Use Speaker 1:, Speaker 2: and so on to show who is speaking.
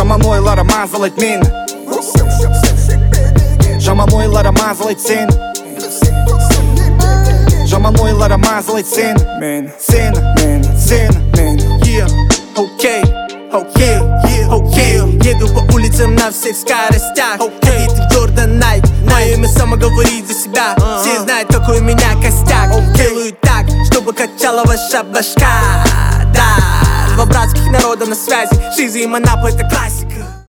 Speaker 1: Жаман ойлары мазалайды мені, жаман ойлары мазалайды сені, жаман ойлары мазалайды сені, сені.
Speaker 2: Yeah, окей, окей, окей. Еду по улицам на всех скоростях. Ходит в Jordan Nike, мое имя само говорит за себя. Все знают, какой у меня костяк. Делаю так, чтобы качала ваша башка. Да, два братских народа на связи. Шиза и Монап — это классика.